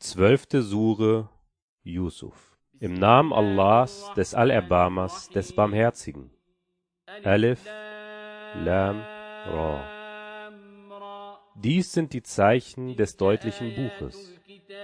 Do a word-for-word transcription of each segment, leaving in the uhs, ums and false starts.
Zwölfte Sure Yusuf. Im Namen Allahs, des Allerbarmers, des Barmherzigen. Alif, Lam, Ra. Dies sind die Zeichen des deutlichen Buches.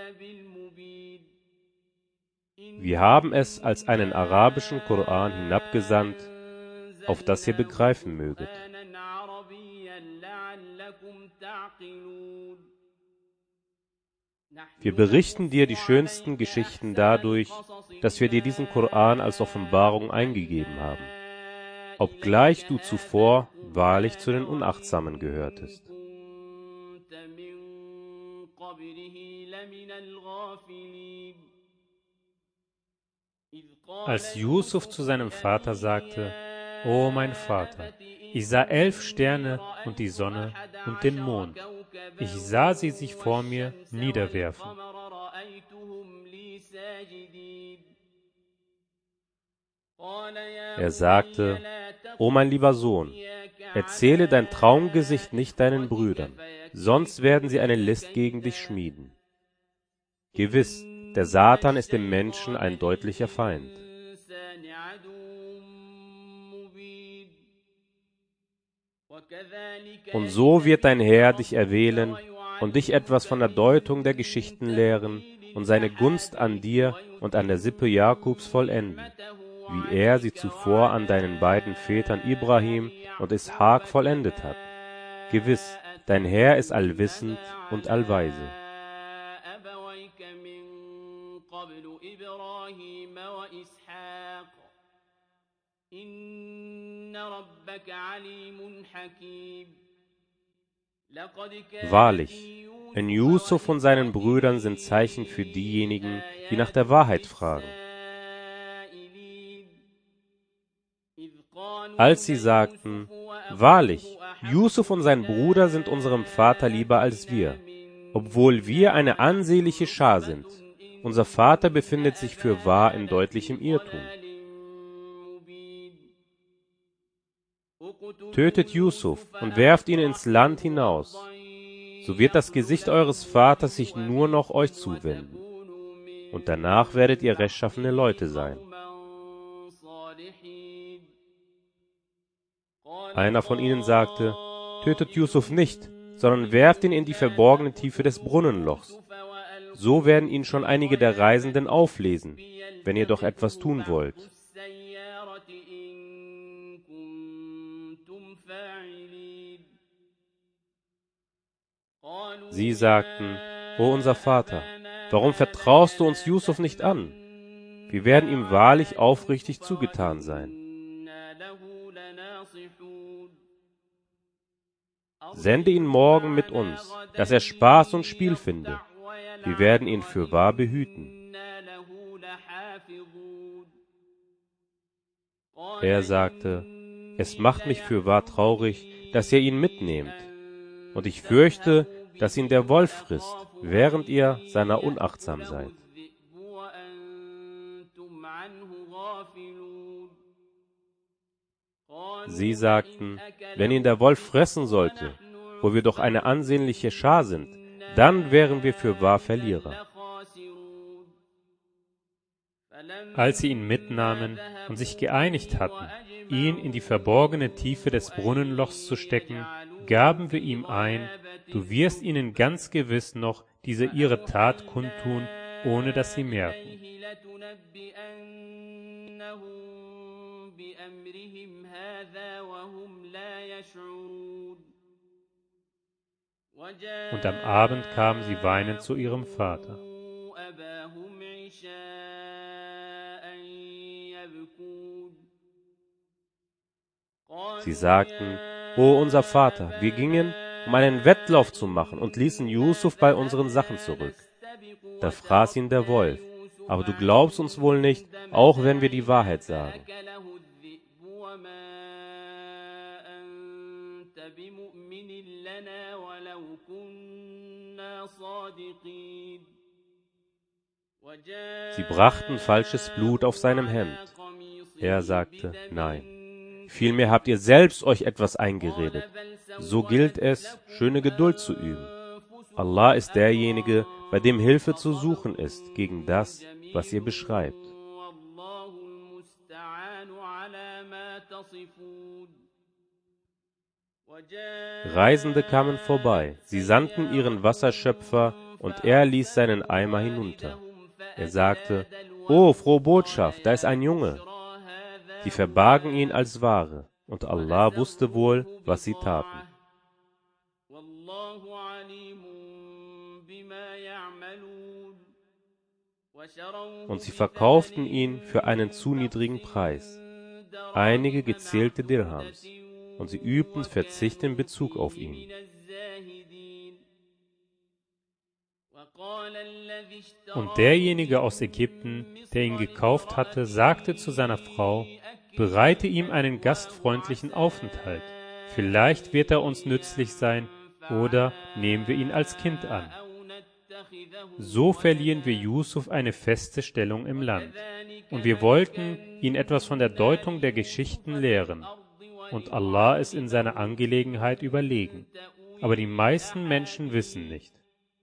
Wir haben es als einen arabischen Koran hinabgesandt, auf das ihr begreifen möget. Wir berichten dir die schönsten Geschichten dadurch, dass wir dir diesen Koran als Offenbarung eingegeben haben, obgleich du zuvor wahrlich zu den Unachtsamen gehörtest. Als Yusuf zu seinem Vater sagte: O mein Vater, ich sah elf Sterne und die Sonne und den Mond. Ich sah sie sich vor mir niederwerfen. Er sagte: O mein lieber Sohn, erzähle dein Traumgesicht nicht deinen Brüdern, sonst werden sie eine List gegen dich schmieden. Gewiss, der Satan ist dem Menschen ein deutlicher Feind. Und so wird dein Herr dich erwählen und dich etwas von der Deutung der Geschichten lehren und seine Gunst an dir und an der Sippe Jakobs vollenden, wie er sie zuvor an deinen beiden Vätern Ibrahim und Ishak vollendet hat. Gewiss, dein Herr ist allwissend und allweise. Wahrlich, in Yusuf und seinen Brüdern sind Zeichen für diejenigen, die nach der Wahrheit fragen. Als sie sagten: Wahrlich, Yusuf und sein Bruder sind unserem Vater lieber als wir, obwohl wir eine ansehnliche Schar sind. Unser Vater befindet sich fürwahr in deutlichem Irrtum. Tötet Yusuf und werft ihn ins Land hinaus, so wird das Gesicht eures Vaters sich nur noch euch zuwenden, und danach werdet ihr rechtschaffene Leute sein. Einer von ihnen sagte: Tötet Yusuf nicht, sondern werft ihn in die verborgene Tiefe des Brunnenlochs. So werden ihn schon einige der Reisenden auflesen, wenn ihr doch etwas tun wollt. Sie sagten: O unser Vater, warum vertraust du uns Yusuf nicht an? Wir werden ihm wahrlich aufrichtig zugetan sein. Sende ihn morgen mit uns, dass er Spaß und Spiel finde. Wir werden ihn fürwahr behüten. Er sagte: Es macht mich fürwahr traurig, dass ihr ihn mitnehmt, und ich fürchte, dass ihn der Wolf frisst, während ihr seiner unachtsam seid. Sie sagten: Wenn ihn der Wolf fressen sollte, wo wir doch eine ansehnliche Schar sind, dann wären wir fürwahr Verlierer. Als sie ihn mitnahmen und sich geeinigt hatten, ihn in die verborgene Tiefe des Brunnenlochs zu stecken, gaben wir ihm ein: Du wirst ihnen ganz gewiss noch diese ihre Tat kundtun, ohne dass sie merken. Und am Abend kamen sie weinend zu ihrem Vater. Sie sagten: O unser Vater, wir gingen, um einen Wettlauf zu machen, und ließen Yusuf bei unseren Sachen zurück. Da fraß ihn der Wolf, aber du glaubst uns wohl nicht, auch wenn wir die Wahrheit sagen. Sie brachten falsches Blut auf seinem Hemd. Er sagte: Nein. Vielmehr habt ihr selbst euch etwas eingeredet. So gilt es, schöne Geduld zu üben. Allah ist derjenige, bei dem Hilfe zu suchen ist gegen das, was ihr beschreibt. Reisende kamen vorbei, sie sandten ihren Wasserschöpfer, und er ließ seinen Eimer hinunter. Er sagte: »O, frohe Botschaft, da ist ein Junge!« Sie verbargen ihn als Ware, und Allah wusste wohl, was sie taten. Und sie verkauften ihn für einen zu niedrigen Preis, einige gezählte Dirhams, und sie übten Verzicht in Bezug auf ihn. Und derjenige aus Ägypten, der ihn gekauft hatte, sagte zu seiner Frau: »Bereite ihm einen gastfreundlichen Aufenthalt. Vielleicht wird er uns nützlich sein, oder nehmen wir ihn als Kind an.« So verliehen wir Yusuf eine feste Stellung im Land. Und wir wollten ihn etwas von der Deutung der Geschichten lehren. Und Allah ist in seiner Angelegenheit überlegen. Aber die meisten Menschen wissen nicht.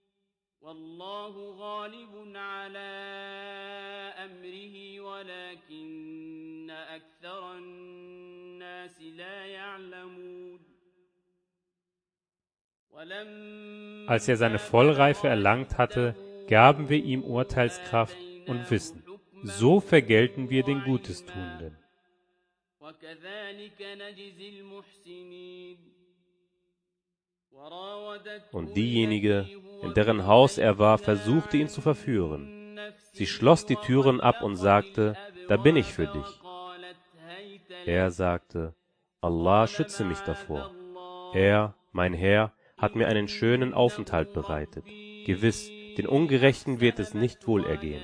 Als er seine Vollreife erlangt hatte, gaben wir ihm Urteilskraft und Wissen. So vergelten wir den Gutestuenden. Und diejenige, in deren Haus er war, versuchte ihn zu verführen. Sie schloss die Türen ab und sagte: »Da bin ich für dich.« Er sagte: »Allah schütze mich davor. Er, mein Herr, hat mir einen schönen Aufenthalt bereitet. Gewiss, den Ungerechten wird es nicht wohl ergehen.«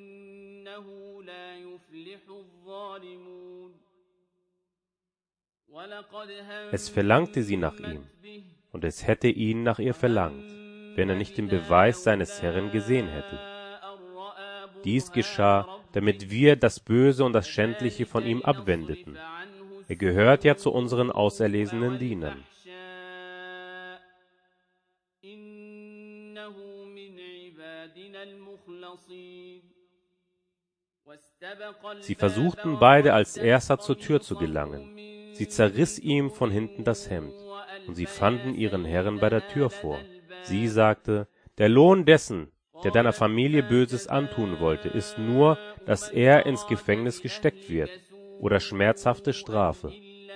Es verlangte sie nach ihm, und es hätte ihn nach ihr verlangt, wenn er nicht den Beweis seines Herrn gesehen hätte. Dies geschah, damit wir das Böse und das Schändliche von ihm abwendeten. Er gehört ja zu unseren auserlesenen Dienern. Sie versuchten beide als Erster zur Tür zu gelangen. Sie zerriss ihm von hinten das Hemd, und sie fanden ihren Herrn bei der Tür vor. Sie sagte: »Der Lohn dessen, der deiner Familie Böses antun wollte, ist nur, dass er ins Gefängnis gesteckt wird oder schmerzhafte Strafe.«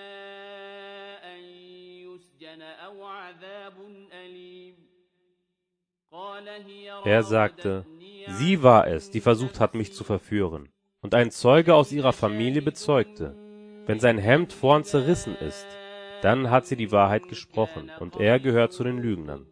Er sagte: »Sie war es, die versucht hat, mich zu verführen.« Und ein Zeuge aus ihrer Familie bezeugte: »Wenn sein Hemd vorn zerrissen ist, dann hat sie die Wahrheit gesprochen, und er gehört zu den Lügnern.«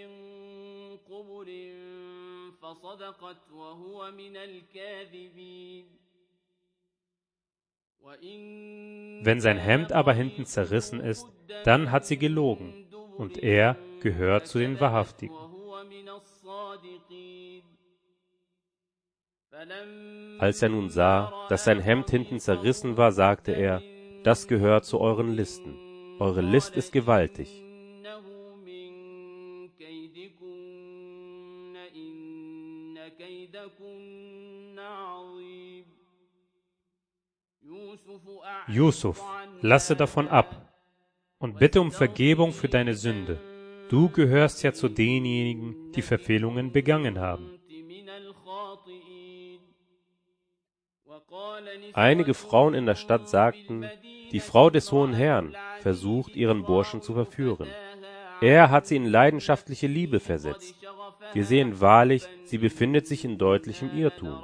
Wenn sein Hemd aber hinten zerrissen ist, dann hat sie gelogen, und er gehört zu den Wahrhaftigen. Als er nun sah, dass sein Hemd hinten zerrissen war, sagte er: »Das gehört zu euren Listen. Eure List ist gewaltig.« Yusuf, lasse davon ab und bitte um Vergebung für deine Sünde. Du gehörst ja zu denjenigen, die Verfehlungen begangen haben. Einige Frauen in der Stadt sagten: »Die Frau des hohen Herrn versucht, ihren Burschen zu verführen. Er hat sie in leidenschaftliche Liebe versetzt. Wir sehen wahrlich, sie befindet sich in deutlichem Irrtum.«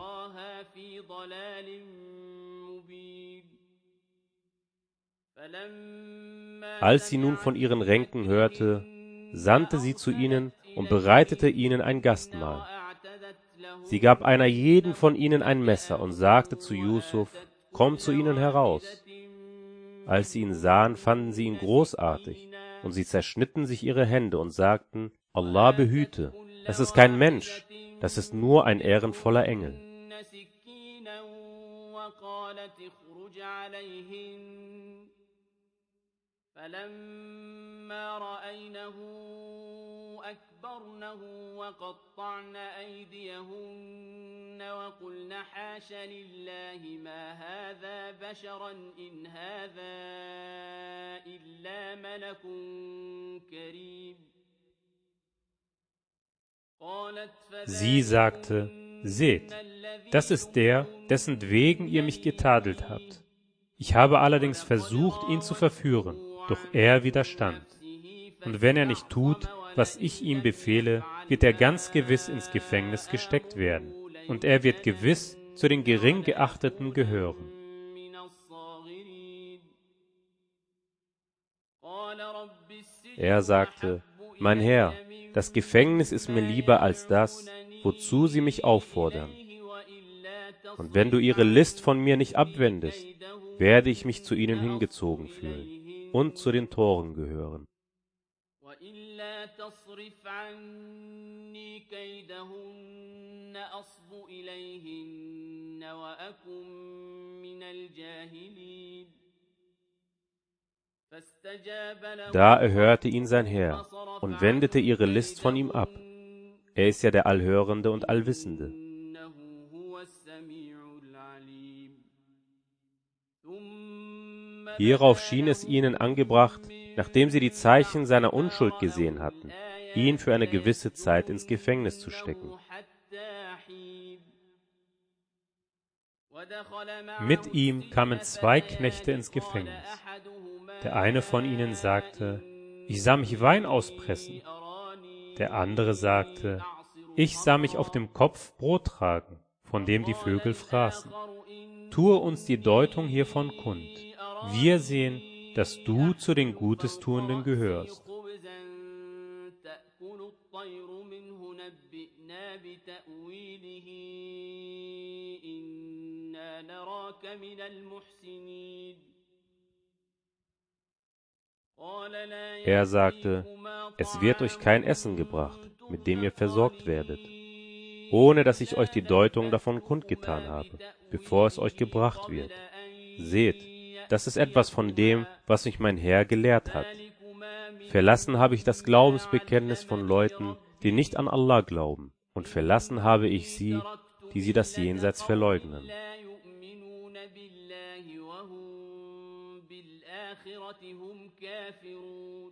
Als sie nun von ihren Ränken hörte, sandte sie zu ihnen und bereitete ihnen ein Gastmahl. Sie gab einer jeden von ihnen ein Messer und sagte zu Yusuf: »Komm zu ihnen heraus.« Als sie ihn sahen, fanden sie ihn großartig, und sie zerschnitten sich ihre Hände und sagten: »Allah behüte, das ist kein Mensch, das ist nur ein ehrenvoller Engel.« فلما رأينه أكبرنه وقطعن أيديهن وقلن حاش لله ما هذا بشرا إن هذا إلا ملك كريم. Sie sagte, seht, das ist der, dessen wegen ihr mich getadelt habt. Ich habe allerdings versucht, ihn zu verführen, doch er widerstand. Und wenn er nicht tut, was ich ihm befehle, wird er ganz gewiss ins Gefängnis gesteckt werden. Und er wird gewiss zu den gering Geachteten gehören. Er sagte, mein Herr, das Gefängnis ist mir lieber als das, wozu sie mich auffordern. Und wenn du ihre List von mir nicht abwendest, werde ich mich zu ihnen hingezogen fühlen und zu den Toren gehören. Da erhörte ihn sein Herr und wendete ihre List von ihm ab. Er ist ja der Allhörende und Allwissende. Hierauf schien es ihnen angebracht, nachdem sie die Zeichen seiner Unschuld gesehen hatten, ihn für eine gewisse Zeit ins Gefängnis zu stecken. Mit ihm kamen zwei Knechte ins Gefängnis. Der eine von ihnen sagte, ich sah mich Wein auspressen. Der andere sagte, ich sah mich auf dem Kopf Brot tragen, von dem die Vögel fraßen. Tue uns die Deutung hiervon kund. Wir sehen, dass du zu den Gutestuenden gehörst. Er sagte, es wird euch kein Essen gebracht, mit dem ihr versorgt werdet, ohne dass ich euch die Deutung davon kundgetan habe, bevor es euch gebracht wird. Seht, das ist etwas von dem, was mich mein Herr gelehrt hat. Verlassen habe ich das Glaubensbekenntnis von Leuten, die nicht an Allah glauben, und verlassen habe ich sie, die sie das Jenseits verleugnen. هم كافرون